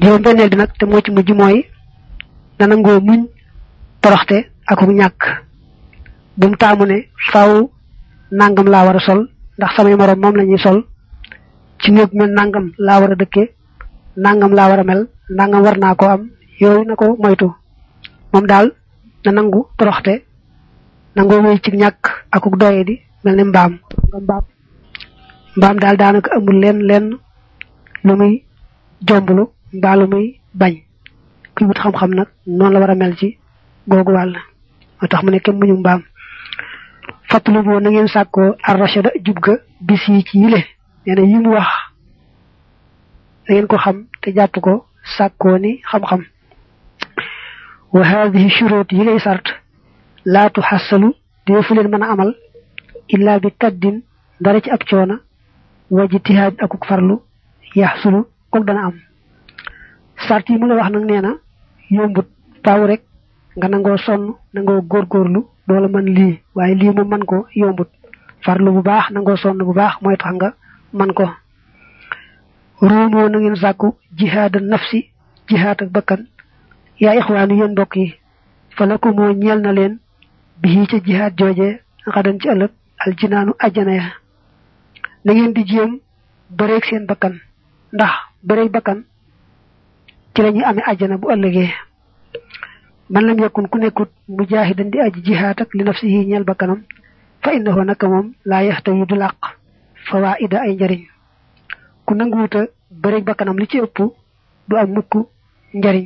juróom benneel bi nag te moo ci mujj mooy na nangoo muñ toroxte akuk ñàkk bu mu taamu ne faaw nangam laa war a sol ndax samay moroom moom la ñuy sol ci néeg mel nangam laa war a dëkke nangam laa war a mel nangam war naa ko am yooyu na ko moytu moom daal na nangu toroxte nangoo wéy ci ñàkk akuk doye di mel ne mbaam daal daanaka amul lenn lu muy jomblu mbaa lu muy bañ kuy wut xam-xam nag noonu la war a mel ci googu wàll moo tax mu ne kenn muñu mbaam fàttali boo na ngeen sàkkoo ar-rashada jub ga bis yi ci yile nee na yi mu wax da ngeen ko xam te jàpp ko sàkkoo ni xam-xam wa haadihi shurut yi lay sart laa tuxassalu deefu leen mën a amal illa bi kaddin dara ci ab coona wa jitihaad akuk farlu yaxsulu kook dana am sart yi mu la wax nag nee na yombut faaw rek nga nangoo sonn nangoo góorgóorlu doola mën lii waaye lii moom mën ko yombut farlu bu baax nangoo sonn bu baax mooy tax nga mën ko ruumoo na ngeen sàkku jihaada nafsi jihaad ak bakkan yaa ixwaanu yéen mbokk yi fa la ko moo ñeel na leen bi ca jihaad jooje xadan ci ëllëg aljinaanu ajjana ya na ngeen di jéem bëreeg seen bakkan ndax bëreeg bakkan ci la ñuy amee ajjana bu ëllëgee man lam yakun ku nekkut mujaahidan di aji jihaad ak li nafsihi ñeel bakkanam fa innahu naka moom laa yaxtayi du làq fawaida ay njariñ ku nanguwuta bëreeg bakkanam li ci ëpp du am mukk njariñ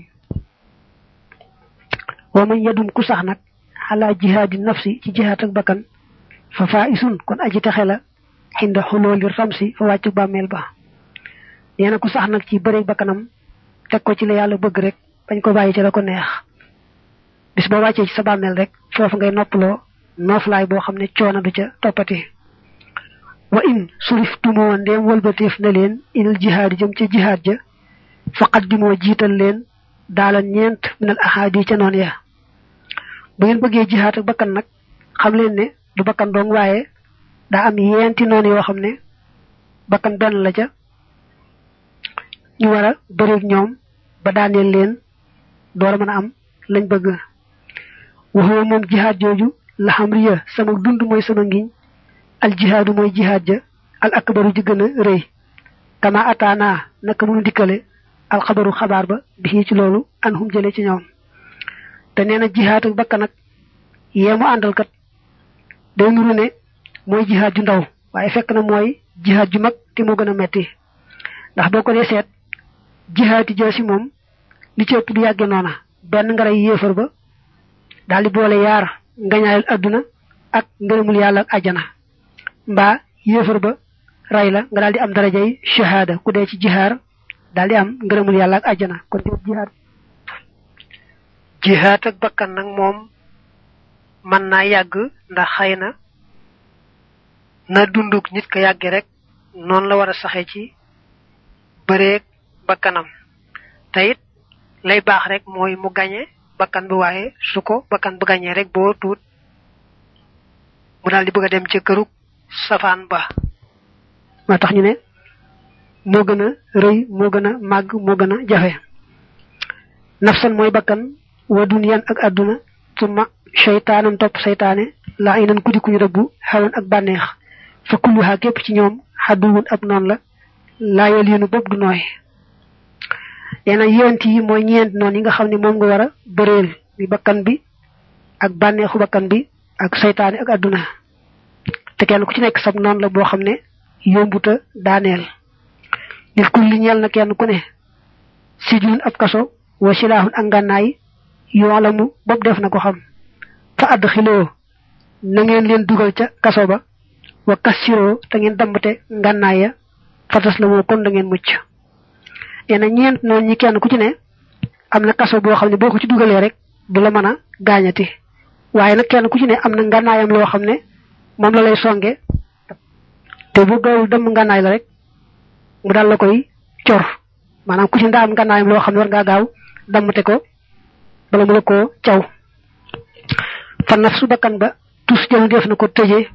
wa man yadum ku sax nag xalaa jihaadi nafsi ci jihaad ak bakkan fa faisun kon aji texe la xinda xulooli ramsi fa wàccu bàmmeel ba nee na ku sax nag ci bëreeg bakkanam teg ko ci la yàlla bëgg rek bañ ko bàyyi ci la ko neex bis boo wàccee ci sa bàmmeel rek foofu ngay noppaloo nooflaay boo xam ne coono du ca toppati wa in surif tumoo ndeem wëlbateef na leen inal jihaad jëm ca jihaad ja faqaddimoo jiital leen daala ñeent minal ahadi ca noon ya bu ngeen bëggee jihaad ak bakkan nag xam leen ne du bakkan dong waaye daa am yeenti noonu yoo xam ne bakkan benn la ca ñu war a bëreeg ñoom ba daaneel leen door a mën a am lañ bëgg waxoo moom jihaad jooju la xam riya sama dund mooy sama ngiñ al jihaadu mooy jihaad ja al akbaru ji gën a rëy kama ataana naka mënu dikkale al xabaru xabaar ba bi ci loolu an hum jële ci ñoom te nee na jihaad ak bakkan nag yee mu àndal kat day nuru ne mooy jihaad ju ndaw waaye fekk na mooy jihaad ju mag te moo gën a metti ndax boo ko dee seet jihaad yi jaasi moom li ci ëpp du yàgge noona benn nga rey yéefar ba daal di boole yaar ngañaayal adduna ak ngërëmul yàlla ak ajjana mbaa yéefar ba ray la nga daal di am darajay shahada ku dee ci jihaar daal di am ngërëmul yàlla ak ajjana kon te jihaad ak bakkan nag moom mën naa yàgg ndax xëy na dunduk nit ka yàgge rek noonu la war a saxee ci bëreeg bakkanam te it lay baax rek mooy mu gañe bakkan bi waaye su ko bakkan bu gañee rek boo tuut mu daal di bëgg a dem ca kërug safaan ba moo tax ñu ne moo gën a rëy moo gën a màgg moo gën a jafe nafsan mooy bakkan wa dunyan ak adduna summa shaytaanan topp saytaane laa inan ku di kuñ rëbbu xawan ak bànneex fa kulluha képp ci ñoom xadduwun ab noonu la laa yal yéenu bopp du nooy nee na yéent yi mooy ñeent noonu yi nga xam ne moom nga war a bëreel bi bakkan bi ak bànneexu bakkan bi ak saytaane ak adduna te kenn ku ci nekk sab noonu la boo xam ne yombuta daaneel nit ku li ñeel na kenn ku ne sijun ab kaso wa silaahun ak ngànnaay yoolamu bopp def na ko xam fa add xiloo na ngeen leen dugal ca kaso ba wa kassiroo te ngeen dambate ngànnaay ya fatas la moo kon da ngeen mucc nee na ñeent noonu ñi kenn ku ci ne am na kaso boo xam ne boo ko ci dugalee rek du la mën a gaañati waaye nag kenn ku ci ne am na ngànnaayam loo xam ne moom la lay songe te bu gaawul dem ngànnaay la rek mu daal la koy cor maanaam ku ci ndaa am ngànnaayam loo xam ne war ngaa gaaw dammate ko bala mu la koo caw fa nafsu bakkan ba tus jël def na ko tëjee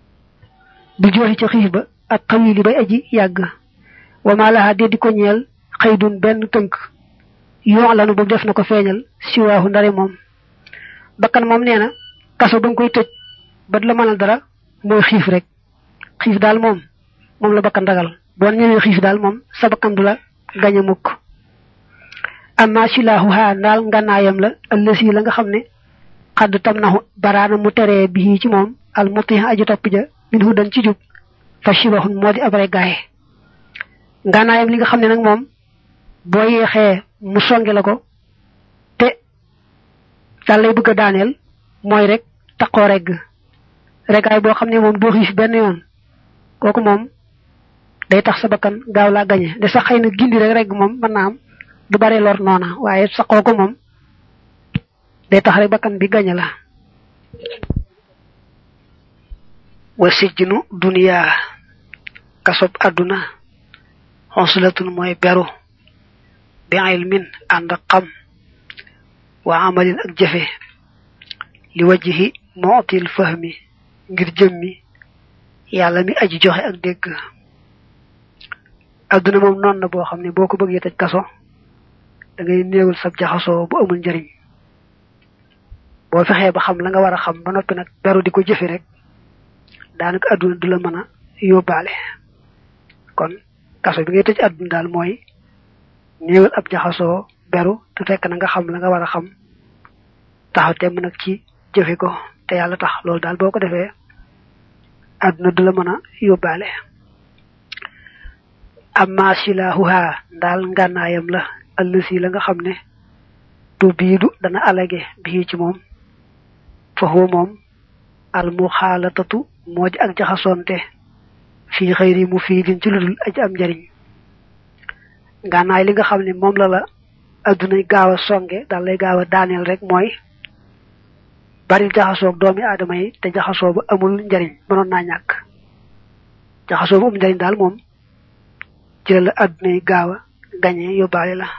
bu jooxi ca xiif ba ak xawili bay aji yàgg wa maa laha dee di ko ñeel qaydun ben teunk yo lanu bu def nako feñal siwaahu ndare mom bakkan mom neena kasso bang koy tejj bad la manal dara moy xif rek xif dal mom la bakkan ragal bon ñëwé xif dal mom sa bakkan dula gaña mukk amma silahuha nal nganayam la allasi la nga xamne qad tamnahu barana mu téré bi ci mom al mutih aji top ja min hudan ci jub fa shibahun modi abre gaay nganayam li nga xamne nak mom bo yexé mu songé lako té dal lay bëgg daanel moy rek taxo regay bo xamne mom do xif ben yoon koku mom day tax sa bakkan gaaw la gagné de sax xeyna gindi rek mom man na am du bare lor nona waye sa koku mom day tax rek bakkan bi gagné la wasijnu dunya kasop aduna honslatun moy beru bi ilmin and xam wa amalin ak jafé li wajhi mu'til fahmi ngir jëmmi yalla mi aji joxe ak dégg aduna mom non na bo xamne boko bëggé tej kasso da ngay neewul sab jaxaso bu amul njariñ bo fexé ba xam la nga wara xam ba nopi nak daru diko jëfé rek danaka aduna dula mëna yobale kon kasso bi ngay tej aduna dal moy neewul ab jaxaso beru te fekk na nga xam la nga wara xam taxaw tem nak ci jëfé ko te yalla tax lool dal boko defé aduna dula mëna yobale amma silahuha dal nganayam la allasi la nga xamne du biidu dana alage bi ci mom fa ho mom al mukhalatatu moj ak jaxasonte fi xeyri mufidin ci ludul aj am jariñ nganay li nga xamne mom la aduna gaawa songe dal lay gaawa daniel rek moy bari jaxaso doomi adama yi te jaxaso ba amul njariñ mënon na ñak jaxaso bu am njariñ dal mom ci la aduna gaawa gagné yobale la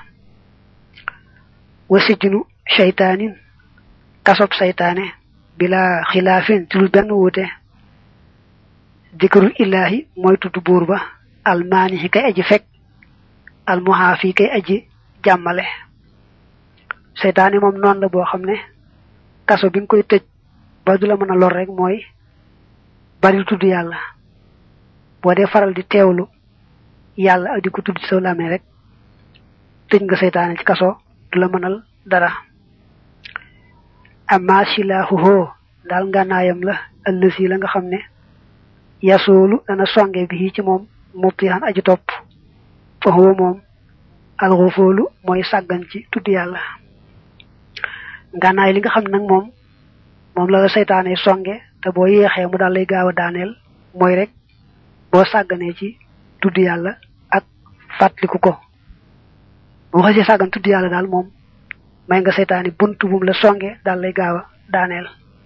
wasijnu shaytanin kasop saytane bila khilafin ci lu ben wote dikrul ilahi moy tuddu bur ba al manihi kay aji fek al muhafi kay aji jamale saytane mom non la bo xamne kasso bi ngoy tejj ba dula mëna lor rek moy bari tuddu yalla bo dé faral di tewlu yalla ak diko tuddu saw lamé rek tejj nga saytane ci kasso dula mënal dara amma silahuhu dal nganayam la allasi la nga xamne yasulu dana songé bi ci mom mutihan aji top fa huwa mom al ghufulu moy sagan ci tuddu yalla ganay li nga xam nak mom la saytané songé te bo yexé mu dal lay gaawa daanel moy rek bo sagané ci tuddu yalla ak fatlikou ko bo xasi sagan tuddu yalla dal mom may nga saytané buntu bum la songé dal lay gaawa daanel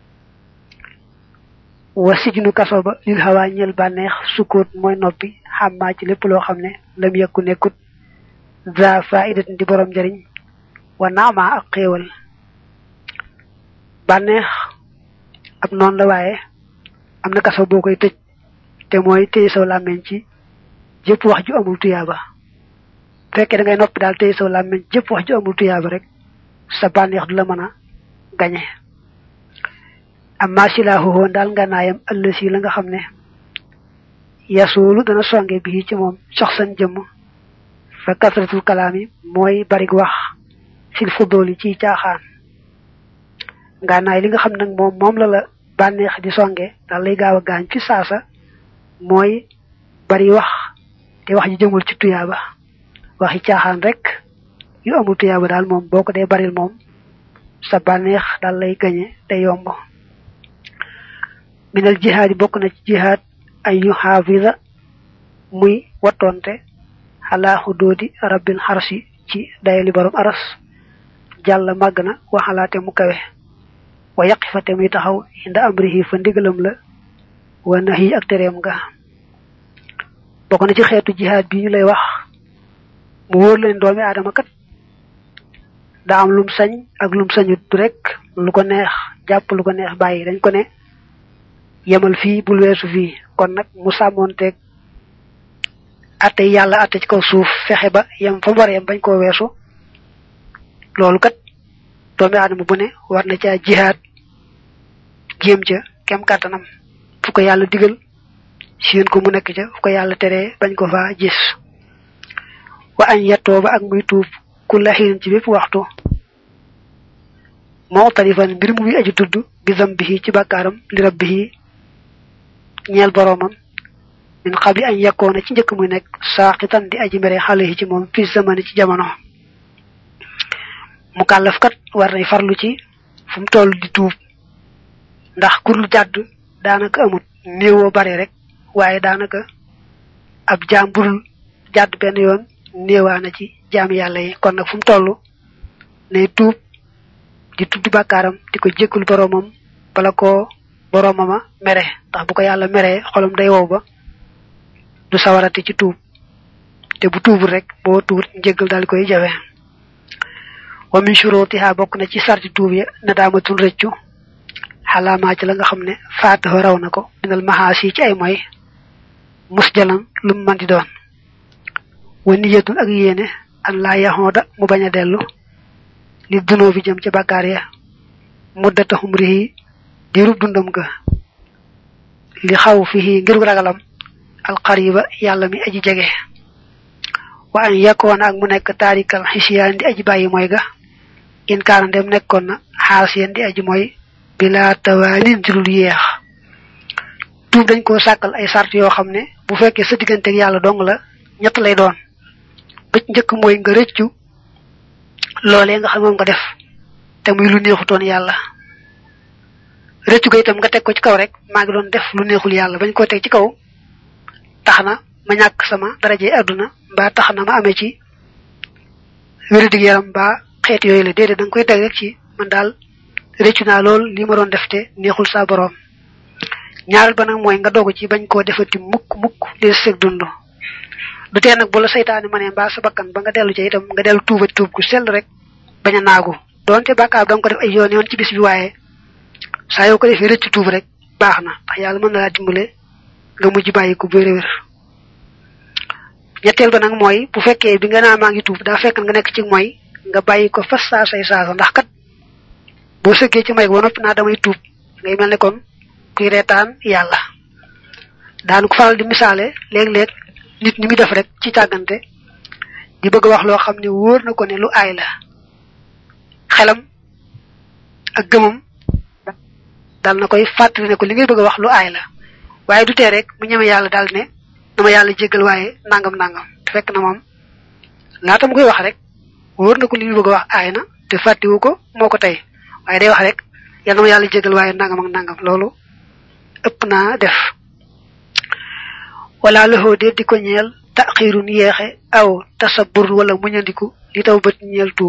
wasijnu kasoba lil hawa ñel banex sukut moy nopi xamma ci lepp lo xamne lam yakku nekut za fa'idatin di borom jariñ wa naama ak xewal banex ab non la waye amna kasso bokoy tejj te moy tey saw lamen ci jep wax ju amul tiyaba fekke da ngay nopi dal tey saw lamen jep wax ju amul tiyaba rek sa banex du la mëna gagné amma silahu dal nganayam allasi la nga xamne yasulu dana songé bi ci mom soxsan jëm fa kasratul kalami moy bari wax fil fuduli ci tiaxan nganay li nga xam nak mom la banex di songé dal lay gaawa gañ ci sasa moy bari wax te wax ji jëmul ci tuyaba waxi tiaxan rek yu amul tuyaba dal mom boko dé baril mom sa banex dal lay gagné te yomb min al jihad bokna ci jihad ay yuhafiza muy watonte ala hududi rabbil harshi ci dayali borom aras jalla magna wa halate mu kawe wa yaqifate muy taxaw inda amrihi fa ndigalam la wa nahi ak terem nga bokna ci xeetu jihad bi ñu lay wax mu wor leen doomi adama kat da am lum sañ ak lum sañut rek lu ko neex japp lu ko neex bayyi dañ ko ne yemal fi bul wessu fi kon nak mu samonté atte yàlla atte ci kaw suuf fexe ba yam fa war yam bañ koo weesu loolu kat doomi aadama bu ne war na ca jihaad jéem ca kem kàttanam fu ko yàlla digal seen ko mu nekk ca fu ko yàlla teree bañ ko fa gis wa añ yettoo ba ak muy tuub ku la xiin ci bépp waxtu moo tarifan mbir mu aji tudd bi zambihi ci bàkkaaram li rabbihi ñeel boroomam min xabli añ yekkoona ci njëkk muy nekk saaqitan di aji mere xale yi ci moom fi zamani ci jamono mu kàllaf kat war nay farlu ci fu mu toll di tuub ndax kurlu jàdd daanaka amut néewoo bare rek waaye daanaka ab jaam burul jàdd benn yoon néewaana ci jaam yàlla yi kon nag fu mu toll ne tuub di tudd bàkkaaram di ko jéggul boroomam bala ko boroomama mere ndax bu ko yàlla meree xolam day wow ba du sawarati ci tuub te bu tuubul rek boo tuubut njéggal daal koy jafe wa min shurutiha bokk na ci sarti tuub ya nadaamatul rëccu xalaamaa ci la nga xam ne faataho raw na ko minal maxaasi ci ay moy musjalan lu mu mën di doon wa niyatun ak yéene an laa yaxooda mu bañ a dellu li dunoo bi jëm ci bàkkaar ya muddata humrihi di rub dundam ga li xaw fihi ngir ragalam alqariba yàlla mi aji jege wa an yakkoona ak mu nekk taarikal xisiyaan di aji bàyyi mooy ga in kaana dem nekkoon na xaasiyan di aji mooy bila tawaanin ci lu yeex tuub dañ koo sàkkal ay sart yoo xam ne bu fekkee sa diggante ak yàlla dong la ñett lay doon ba njëkk mooy nga rëccu loolee nga xam moom nga def te muy lu neexutoon yàlla rëccu ga itam nga teg ko ci kaw rek maa ngi doon def lu neexul yàlla bañ koo teg ci kaw tax na ma ñàkk sama daraje àdduna mbaa tax na ma amee ci wéradig yaram mbaa xeet yooyu la déedéet da nga koy teg rek ci man daal rëccu naa lool li ma doon def te neexul sa boroom ñaaral ba nag mooy nga dogu ci bañ koo defati mukk li sëg dund du tee nag bu la saytaane ma ne mbaa sa bakkan ba nga dellu ci itam nga dellu tuubati tuub ku sell rek bañ a naagu doonte bàkkaar da nga ko def ay yoon ci bis bi waaye saa yoo ko defee rëccu tuub rek baax na ndax yàlla mën na laa dimbale nga mujj bàyyi ko wér ñetteel ba nag mooy bu fekkee bi nga naa maa ngi tuub daa fekk nga nekk ci mooy nga bàyyi ko fas saasa ndax kat boo sëggee ci may ba noppi naa damay tuub ngay mel ne kon kuy reetaan yàlla daanu ko faral di misaale léeg-léeg nit ñi muy def rek ci càggante di bëgg a wax loo xam ne wóor na ko ne lu aay la xelam ak gëmam dal na koy fàttali ne ko li ngay bëgg a wax lu aay la waaye du tee rek mu ñeme yàlla daal ne dama yàlla jéggal waaye nangam te fekk na moom laata mu koy wax rek wóor na ko li muy bëgg a wax aay na te fàttiwu ko moo ko tey waaye day wax rek yàlla dama yàlla jéggal waaye nangam loolu ëpp naa def wala loxoo dee di ko ñeel taxiirun yeexe aw tasabur wala muñandiku li taw bët ñeel tuub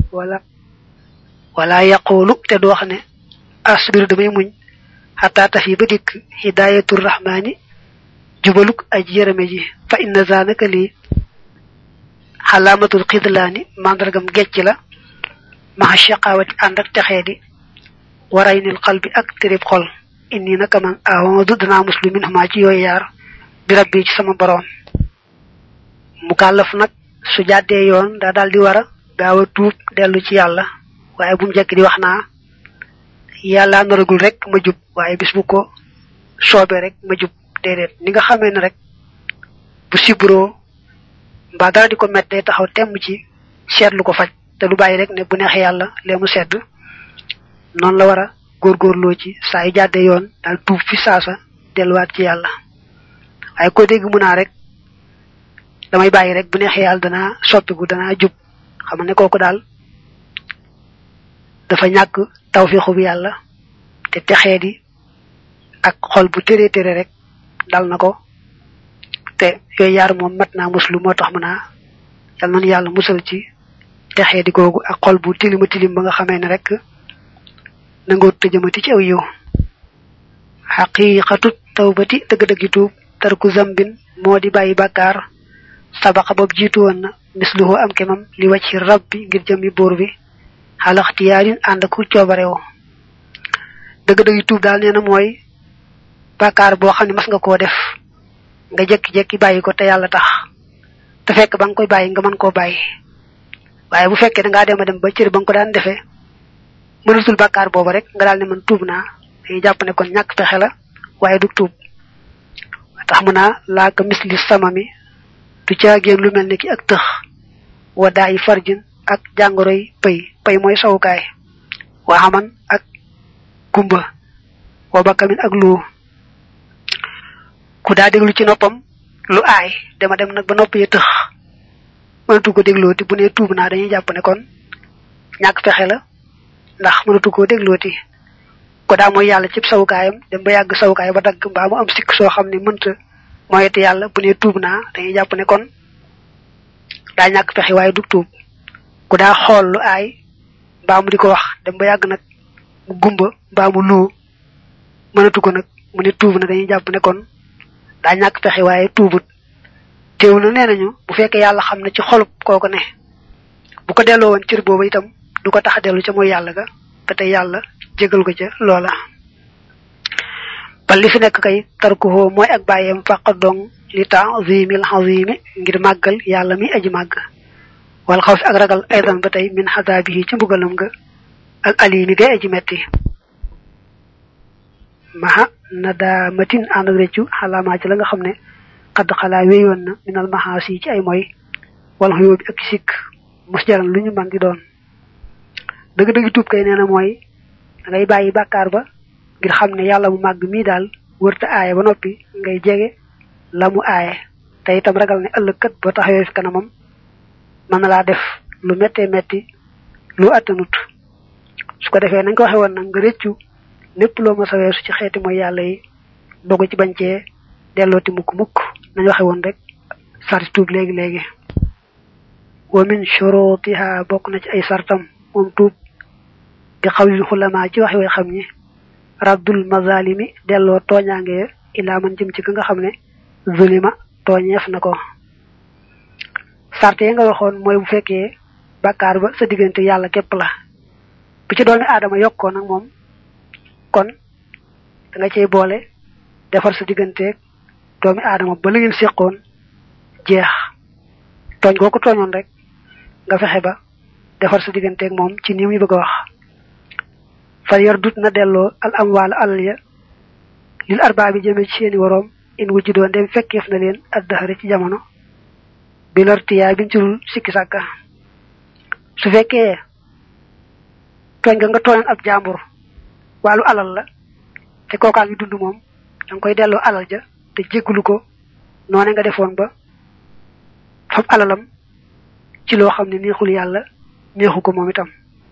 wala yaqulu te du wax ne asbiru damay muñ xataa tafi ba dikk hidayatul rahmaani jubaluk aji yërëme ji fa inna zanaka lii xalaamatul xidlaani mandargam gecc la maxa shaqawati ànd ak texee di waraynil qalbi ak tërib xol inni naka man a'udhu danaa muslimin huma ci yooyu yaar bi rabbi ci sama boroom mu kàllaf nag su jàddee yoon daa daal di war a gaaw a tuub dellu ci yàlla waaye bu mu jekk di wax naa yàlla naragul rek ma jub waaye bis bu ko soobee rek ma jub déedéet ni nga xamee ne rek bu sibroo mbaa dara di ko met day taxaw temm ci seetlu ko faj te du bàyyi rek ne bu neexee yàlla lee mu sedd noonu la war a góorgóorloo ci saa yu jàddee yoon daal tuub fi saasa delluwaat ci yàlla waaye ko dégg mu naa rek damay bàyyi rek bu neexee yàlla danaa soppiku danaa jub xam ne kooku daal dafa ñàkk tawfiixu bi yàlla te texee di ak xol bu téré rek dal na ko te yooyu yaar moom mat naa muslu moo tax mën naa yal nañu yàlla musal ci texee di googu ak xol bu tilim ba nga xamee ne rek nangoo tëjëmati ci aw yiw xaqiiqatu tawbati dëgg-dëggi tuub tarku zambin moo di bàyyi bàkkaar sabaqa boobu jiitu woon na misluhu am kemam li wàcc rabbi ngir jëmi buur bi xalaxtiyaarin ànd ku coobarewo dëgg-dëggi tuub daal nee na mooy bàkkaar boo xam ne mas nga koo def nga jekki-jekki bayiko te yalla tax te fekk bang koy bayyi nga man ko bayyi waye bu fekke da nga dem ba cër bang ko daan defé mënutul bakkar bobu rek nga dal ne man tuub naa day japp ne kon ñak fexé la waye du tuub tax mu naa laa ka misli samami du caageen lu mel ni ki ak tëx wa daayi farjin ak jàngoroy pay mooy sawukaay wa xaman ak gumba wa bakamin ak lu ku daa déglu ci noppam lu aay dama dem nag ba nopp yi tëx mënatu ko déglooti bu ne tuub naa dañuy jàpp ne kon ñàkk fexe la ndax mënatu ko déglooti ko daa mooy yàlla ci sawukaayam dem ba yàgg sawukaay ba dagg mbaa mu am sikk soo xam ne mënta moyete yàlla bu ne tuub naa dañuy jàpp ne kon daa ñàkk fexe waaye du tuub ku daa xool lu aay mbaa mu di ko wax dem ba yàgg nag mu gumba mbaa mu luu mënatu ko nag mu ne tuub na dañuy jàpp ne kon daa ñàkk fexe waaye tuubut teewul na nee nañu bu fekkee yàlla xam ne ci xolub kooko ne bu ko delloo woon cër boobu itam du ko tax a dellu ca mooy yàlla ga ba tey yàlla jégal ko ca loola ba li fi nekk kay tarkuhoo mooy ak bàyyeem fàqa dong li ta'zimil azimi ngir màggal yàlla mi aji màgg wal xaw fi ak ragal aydan ba tey min xadaabihi ci mbugalam nga ak alimi gay aji metti maha nadamatin ànd ak réccu xalaamaa ci la nga xam ne xadd xalaa wéyoon na minal maxaasi ci ay moy wal xuyoo bi ak sikk mos jaran lu ñu man di doon dëgg-dëgg tuub kay nee na mooy da ngay bàyyi bàkkaar ba ngir xam ne yàlla mu màgg mii daal wërta aaye ba noppi ngay jege la mu aaye te itam ragal ne ëllëg kat boo taxawee fi kanamam mën na laa def lu méttee métti lu attanut su ko defee nañ ko waxe woon nag nga rëccu lépp loo ma sa weesu ci xeeti mooy yàlla yi dogu ci bañ cee dellooti mukk nañ waxe woon rek sarti tuub léegi wa min shurutiha bokk na ci ay sartam moom tuub bi xawlil xulamaa ci waxi way xam ñi raddul mazalimi delloo tooñaange ilaa man jëm ci ka nga xam ne zulima tooñeef na ko sarte yi nga waxoon mooy bu fekkee bàkkaar ba sa diggante yàlla képp la bu ci doomi aadama yokkoo nag moom kon da nga cey boole defar sa digganteeg doomi aadama ba la ngeen séqoon jeex tooñ goo ko tooñoon rek nga fexe ba defar sa digganteeg moom ci ni muy bëgg a wax fal yar dut na delloo al amwaal alal ya lil arbaa bi jëme ci seeni waroom in wujju doon dem fekkeef na leen addahari ci jamono bi lortiyaa biñ ci dul sikki sàkka su fekkee tooñ nga tooñoon ab jàmbur wàllu alal la te kookaa ngi dund moom da nga koy delloo alal ja te jéggulu ko noone nga defoon ba fab alalam ci loo xam ne neexul yàlla neexu ko moom itam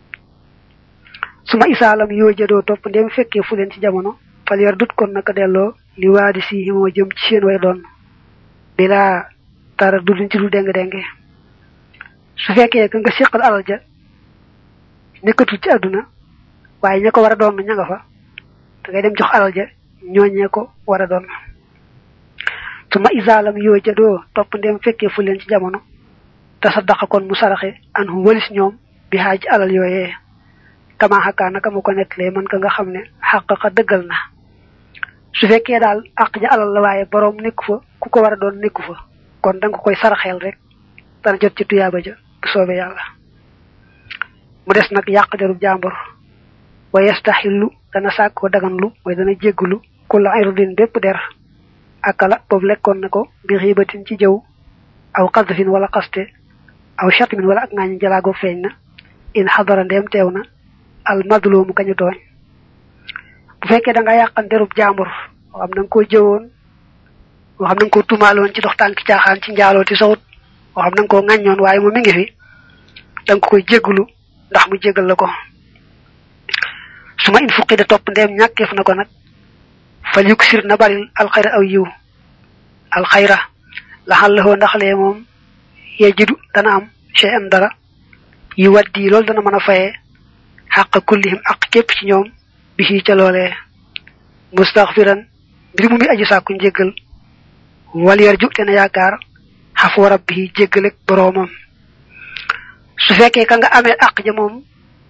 suma isaalam yoo jëdoo topp ndem fekkee fu leen ci jamono fal yar dut kon naka delloo li waadi si moo jëm ci seen way doon bilaa tara duduñ ci lu déng-dénge su fekkee ka nga séqal alal ja nekkatul ci àdduna waaye ña ko war a doon ña nga fa da ngay dem jox alal ja ñooñee ko war a doon suma isaalam yoo jëdoo topp ndem fekkee fu leen ci jamono tasaddaqa kon mu saraxe an hum walis ñoom bi xaaj alal yooyee kama xakkaa naka mu ko nettalee man ka nga xam ne xaqaqa dëggal na su fekkee daal àq ja alal la waaye boroom nekku fa ku ko war a doon nekku fa kon danga koy saraxeel rek dana jot ci tuyaaba ja bu soobee yàlla mu des nag yàq derub jàmbur wa yastaxillu dana sàkkoo daganlu mooy dana jégglu kulla irdin bépp der akala boobu lekkoon na ko bi xiibatin ci jëw aw xasfin wala xaste aw shatmin wala ak ngaañu jalaago feeñ na in xadara ndeem teew na al madloomu kañu tooñ bu fekkee da nga yàqan derub jàmbur moo xam na nga koo jëwoon moo xam na nga koo tumaaloon ci dox tànki caaxaan ci njaalooti sawut moo xam na nga koo ŋàññoon waaye mu mi ngi fi da nga koy jégglu ndax mu jéggal la ko su ma in fuqi da topp ndeem ñàkkeef na ko nag fal yuksir na baril alxayra aw yiw alxayra la xallahoo ndaxlee moom yee jidu dana am chey an dara yu waddi loolu dana mën a fayee xàq kullihim ak képp ci ñoom bi ci ca loolee mustaxfiran mbir mu mi aji sàkku njéggal wal yarju te na yaakaar xafu rabbi jéggalek boroomam su fekkee ka nga amee àq ja moom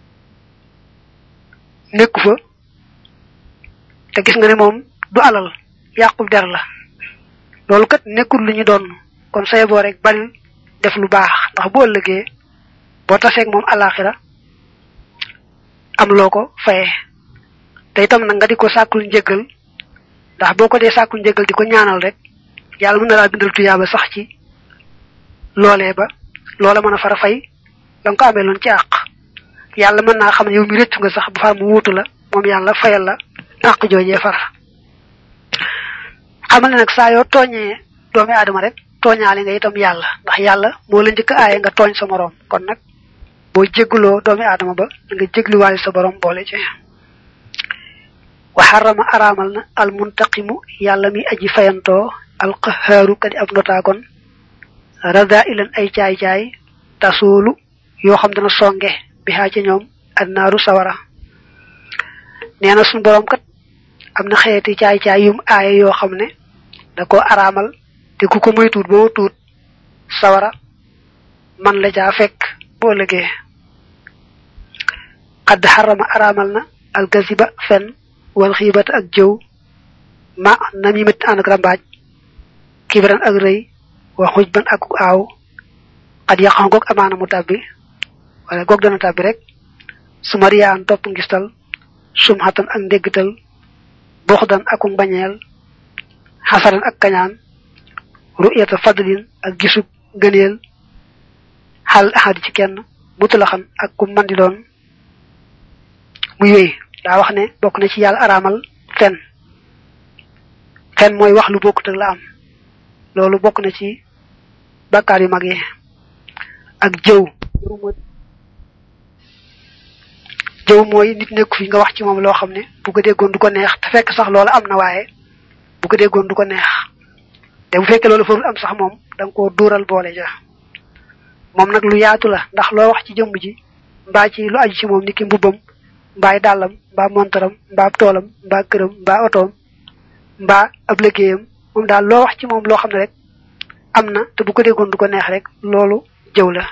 nekku fa te gis nga ne moom du alal yàqub der la loolu kat nekkul lu ñu doon kon say boo rek bari def lu baax ndax bu ëllëgee boo taseeg moom alaxira am loo ko faye te itam nag nga di ko sàkkul njëggal ndax boo ko dee sàkkul njëggal di ko ñaanal rek yàlla mën na laa bindal tuyaaba sax ci loolee ba loola mën a fara fay la nga ko amee loon ci àq yàlla mën naa xam ne yow mi rëccu nga sax bu faa mu wuutu la moom yàlla fayal la àq joojee far xamal ne nag saa yoo tooñee doomi aadama rek tooñaale nga itam yàlla ndax yàlla moo la njëkk aaye nga tooñ sa moroom kon nag boo jégguloo doomi aadama ba nga jégluwaale sa borom boole ci wa harrama araamal na al muntaqimu yàlla mi aji fayantoo al qahaaru kadi ab notaagon rada ilan ay caay-caay tasuulu yoo xam dana songe bi xaa ca ñoom annaaru sawara nee na suñu borom kat am na xeeti caay-caay yum aaye yoo xam ne da ko araamal te ku ko moytuut boo tuut sawara man la caa fekk boo lëgee xadd xarama araamal na algaziba fen wal xiibata ak jëw ma namimat ànd ak rambaaj kibran ak rëy wa xujban ak aaw xad yàqan goog amaana mu tàbbi wala goog dana tàbbi rek suma riyaan topp ngistal sum xatan ak ndéggtal buxdan ak mbañeel xasaran ak kañaan ru'yata fadlin ak gisub gëneel xal ahadi ci kenn mutulaxan ak ku man di doon muy wéy daa wax ne bokk na ci yàlla araamal fen mooy wax lu bokkut ak la am loolu bokk na ci bàkkaar yu mag yi ak jëw mooy nit nekku fi nga wax ci moom loo xam ne bu ko déggoon du ko neex te fekk sax loolu am na waaye bu ko déggoon du ko neex te bu fekkee loolu foofu am sax moom da nga koo duural boole ja moom nag lu yaatu la ndax loo wax ci jëmm ji mbaa ci lu aju ci moom ni ki mbubbam mbaay dàllam mbaa montaram mbaa toolam mbaa këram mbaa otoom mbaa ab liggéeyam moom daal loo wax ci moom loo xam ne rek am na te bu ko déggoon du ko neex rek loolu jëw la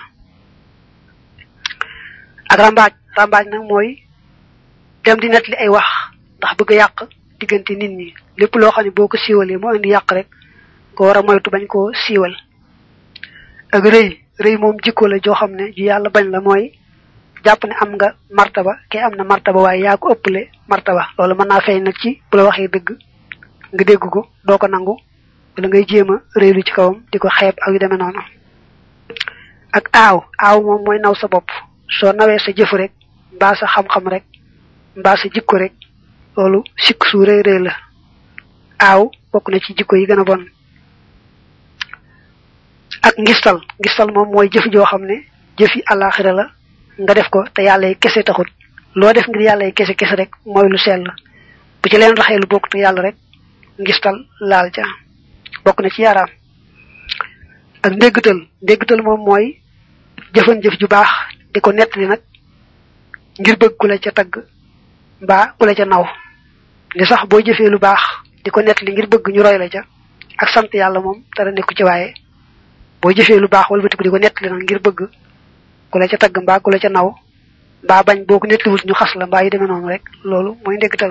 ak rambaaj nag mooy dem di nettali ay wax ndax bëgg a yàq diggante nit ñi lépp loo xam ne boo ko siiwalee moo indi yàq rek ko war a moytu bañ koo siiwal ak rëy moom jikko la joo xam ne ju yàlla bañ la mooy jàpp ne am nga martaba kay am na martaba waaye yaa ko ëppale martaba loolu mën naa feeñ nag ci bu la waxee dëgg nga dégg ko doo ko nangu wala ngay jéem a rëylu ci kawam di ko xeeb ak yu demee noonu ak aaw moom mooy naw sa bopp soo nawee sa jëf rek mbaa sa xam-xam rek mbaa sa jikko rek loolu sikk su rëy la aaw bokk na ci jikko yi gën a bon ak ngistal moom mooy jëf joo xam ne jëfi àllaaxira la nga def ko te yàlla yi kese taxut loo def ngir yàlla yi kese rek mooy lu sell bu ci leen raxee lu bokk te yàlla rek ngistal laal ca bokk na ci yaaraam ak ndéggtal moom mooy jëf ju baax di ko nettali nag ngir bëgg ku la ca tagg mbaa ku la ca naw li sax boo jëfee lu baax di ko nettali ngir bëgg ñu roy la ca ak sant yàlla moom dara nekku ci waaye boo jëfee lu baax wala bëtiku di ko nettali nag ngir bëgg ku la ca tagg mbaa ku la ca naw mbaa bañ boo ko nettaliwul ñu xas la mbaa yu demee noonu rek loolu mooy ndéggtal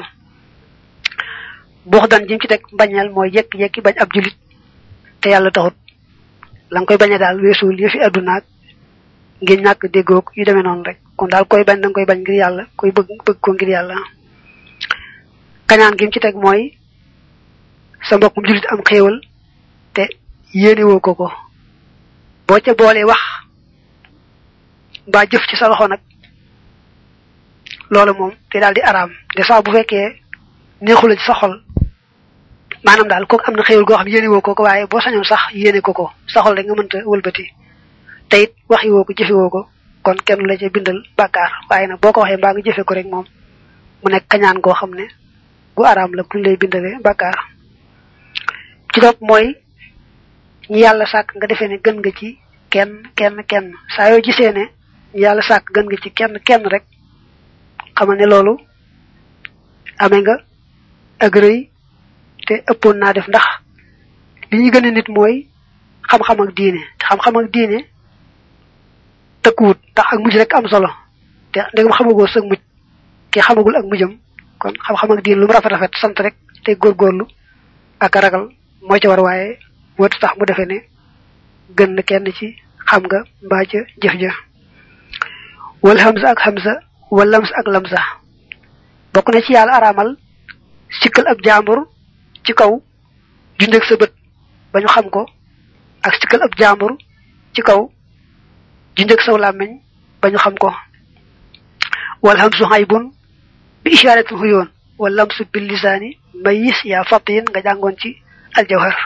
boo dan jim ci teg mbañeel mooy jekki-jekki bañ ab julit te yàlla taxut la nga koy bañe daal weesuwul yëfi addunaak ngir ñàkk déggoog yu demee noonu rek kon daal koy bañ da nga koy bañ ngir yàlla koy bëgg ko ngir yàlla kañaan gi mu ci teg mooy sa mbokkum julit am xéewal te yéenewoo ko boo ca boolee wax mbaa jëf ci sa loxo nag loolu moom te daal di araam de sax bu fekkee neexula ci sa xol maanaam daal kooku am na xéewal goo xam yéenewoo ko waaye boo sañoon sax yéene ko sa xol rek nga mënta wëlbati te it waxi woo ko jëfe woo ko kon kenn la ca bindal bàkkaar waaye nag boo ko waxee mbaa nga jëfe ko rek moom mu nekk kañaan goo xam ne gu araam la kuñ lay bindale bàkkaar ci topp mooy ñi yàlla sàkk nga defee ne gën nga ci kenn saa yoo gisee ne ñi yàlla sàkk gën nga ci kenn rek xamal ne loolu amee nga ak rëy te ëppoon naa def ndax li ñu gën a nit mooy xam-xam ak diine te xam-xam ak diine tëkkuwut ndax ak mujj rek am solo te ndegam xamagoo sa mujj ki xamagul ak mujjam kon xam-xam ak diine lu mu rafet sant rek te góorgóorlu ak ragal moo ci war waaye moo tax mu defee ne gën na kenn ci xam nga mbaa ca jëf ja wal hamza ak hamza wal lams ak lamsa bokk na ci yàlla araamal sikkal ab jaambur ci kaw jundeeg sa bët ba ñu xam ko ak sikkal ab jaambur ci kaw jundeeg saw làmmiñ ba ñu xam ko wal hamsu haybun bi isharati huyoon wal lamsu bil lisaani mayis yaa fatin nga jàngoon ci aljawhar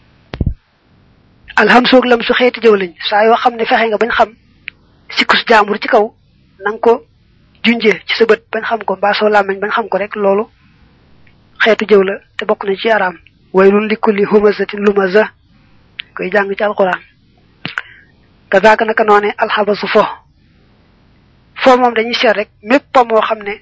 alhamsu ak lamsu xeeti jëw lañ saa yoo xam ne fexe nga bañ xam sikkus jaambur ci kaw nang ko junje ci sa bët bañ xam ko mbaa saw làmmiñ bañ xam ko rek loolu xeetu jëw la te bokk na ci araam waylun likulli humazatin lumaza koy jàng ci alquran kazaka naka noone alxabasu fo moom dañuy seet rek mépp moo xam ne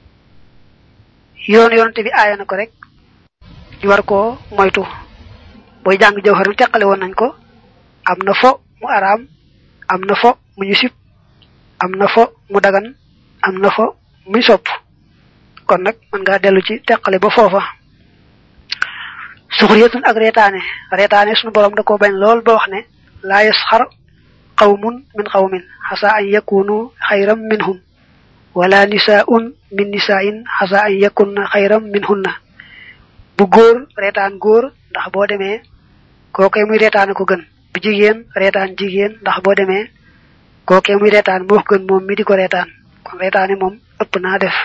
yoonte bi aaya na ko rek ñu war koo moytu booy jàng jawhar bi teqale woon nañ ko am na fo mu araam am na fo mu ñu sib am na fo mu dagan am na fo muy sopp kon nag mën ngaa dellu ci teqale ba foofa suxriyatun ak reetaane suñu borom da ko bañ lool ba wax ne laa yasxar qawmun min qawmin xasa an yakunu xayram minhum wala nisaa'un min nisaa'in xasa an yakunna xayram minhunna bu góor reetaan góor ndax boo demee kookee muy reetaan ko gën bu jigéen reetaan jigéen ndax boo demee kookee muy reetaan moo gën moom mi di ko reetaan kon reetaane moom ëpp naa def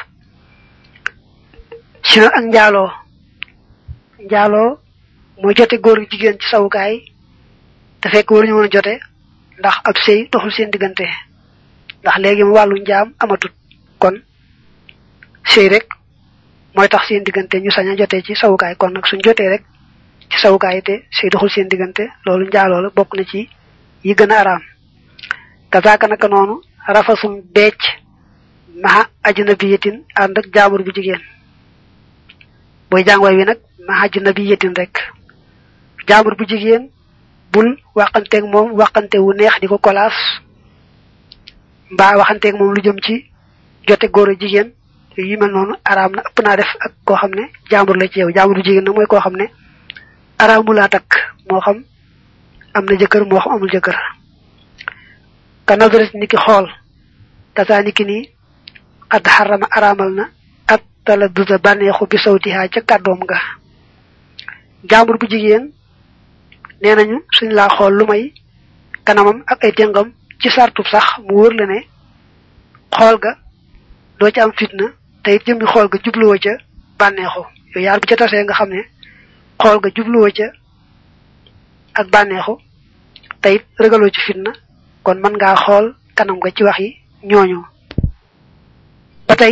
sina ak njaaloo mooy jote góor jigéen ci sawukaay te fekk waruñu woon jote ndax ab sëy doxul seen diggante ndax léegi mu wàllu njaam amatut kon sëy rek mooy tax seen diggante ñu sañ a jotee ci sawukaay kon nag suñ jotee rek ci sawukaay te sëy doxul seen diggante loolu njaaloo la bokk na ci yi gën a araam kazaaka naka noonu rafasum becc maha ajnabiyatin ànd ak jaamur bu jigéen booy jàngwaay wi nag maha ajnabiyatin rek jaamur bu jigéen bul waxanteeg moom waxante wu neex di ko kolaas mbaa waxanteeg moom lu jëm ci jote góor a jigéen yu mel noonu araam na ëpp naa def ak koo xam ne jaambur la ci yow jaambur bu jigéen nag mooy koo xam ne araamu laa takk moo xam am na jëkkër moo xam amul jëkkër ka nazaret ni ki xool kasaa ni ki nii ad xarama araamal na at tala dusa bànneexu bi sawtihaa ca kàddoom nga jaambur bu jigéen nee nañu suñ laa xool lu may kanamam ak ay téngam ci sartub sax mu wër la ne xool ga doo ci am fitna te it jëmmi xool ga jubluwoo ca bànneexu yooyu yaar bu ca tasee nga xam ne xool ga jubluwoo ca ak bànneexu te it ragaloo ci fitna kon mën ngaa xool kanam ga ci wax yi ñooñu ba tey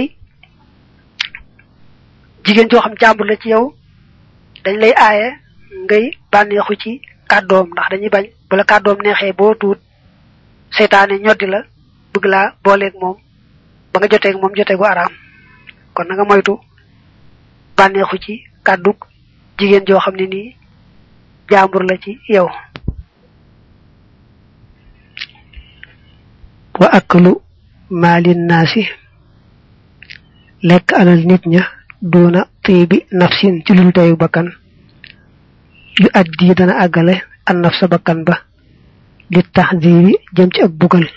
jigéen joo xam jàmbur la ci yow dañ lay aaye ngay bànneexu ci kàddoom ndax dañuy bañ bu la kàddoom neexee boo tuut seytaane ñoddi la bëgg laa booleeg moom ba nga joteeg moom jote gu araam kon na nga moytu bànneexu ci kàddug jigéen joo xam ne nii jàmbur la ci yow wa aklu maalin naasi lekk alal nit ña doona tiibi nafsin ci lul teyu bakkan yu addi dana àggale an naf sa bakkan ba li taxdiri jëm ci ak bugal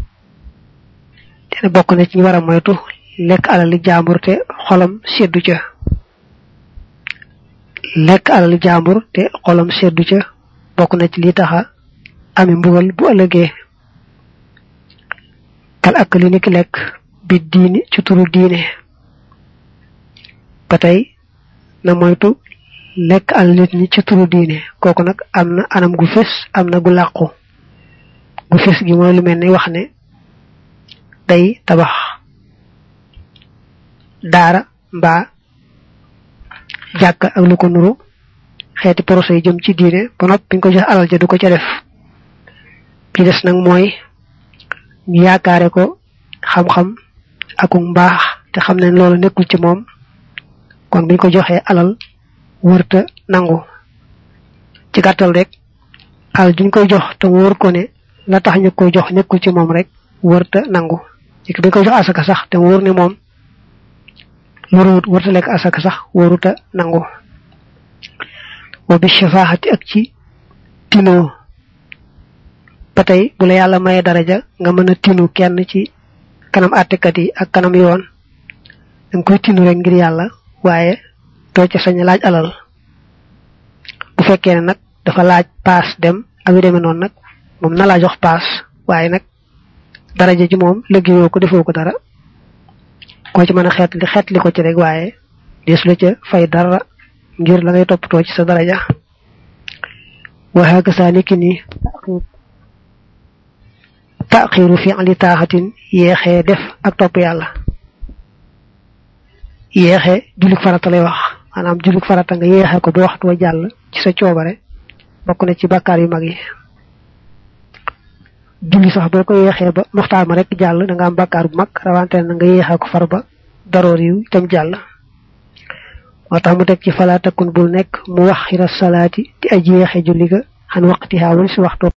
te bokk na ci ñu war a moytu lekk alali jaambur te xolam seddu ca lekk alali jaambur te xolam seddu ca bokk na ci li taxa ami mbugal bu ëllëgee kal ak li niki lekk bi diini ci turu diine ba tey na moytu lekk alal nit ñi ci turu diine kooku nag am na anam gu fés am na gu làqu gu fés gi mooy lu mel ni wax ne day tabax daara mbaa jàkka ak lu ko nuru xeeti projet yi jëm ci diine ba noppi biñ ko jox alal ja du ko ca def bi des nag mooy ñu yaakaare ko xam-xam ak mbaax te xam ne loolu nekkul ci moom kon biñ ko joxee alal wërta nangu ci gàttal rek alal duñ koy jox te wóor ko ne la tax ñu koy jox nekkul ci moom rek wërta nangu ci biñ koy jox asaka sax te wóor ne moom loruwut wërta lekk asaka sax wóoruta nangu wa bi shafaahati ak ci tino batay bu la yalla maye daraja nga mëna tinu kenn ci kanam attekat yi ak kanam yoon dang koy tinu rek ngir yalla waye do ci sañ laaj alal bu fekkee nak dafa laaj pass dem ak yu demé non nak mom na la jox pass waye nak daraja ji mom liggéeyoo ko defoo ko dara ko ci mëna xétli ko ci rek waye des la ci fay dara ngir la ngay toppatoo ci sa daraja wa haka salikini ta'khiru fi'li ta'atin yexé def ak top yalla yexé julik farata lay wax manam julik farata nga yexé ko do waxtu wa jall ci sa ciobare bokku na ci bakkar yu magi julli sax boko yexé ba muxtar ma rek jall da nga am bakkar bu mag rawante na nga yexé ko farba darori tam jall wata mu tek ci fala takun bul nek mu waxira salati ti aji yexé julli ga han waqtiha wal ci waxtu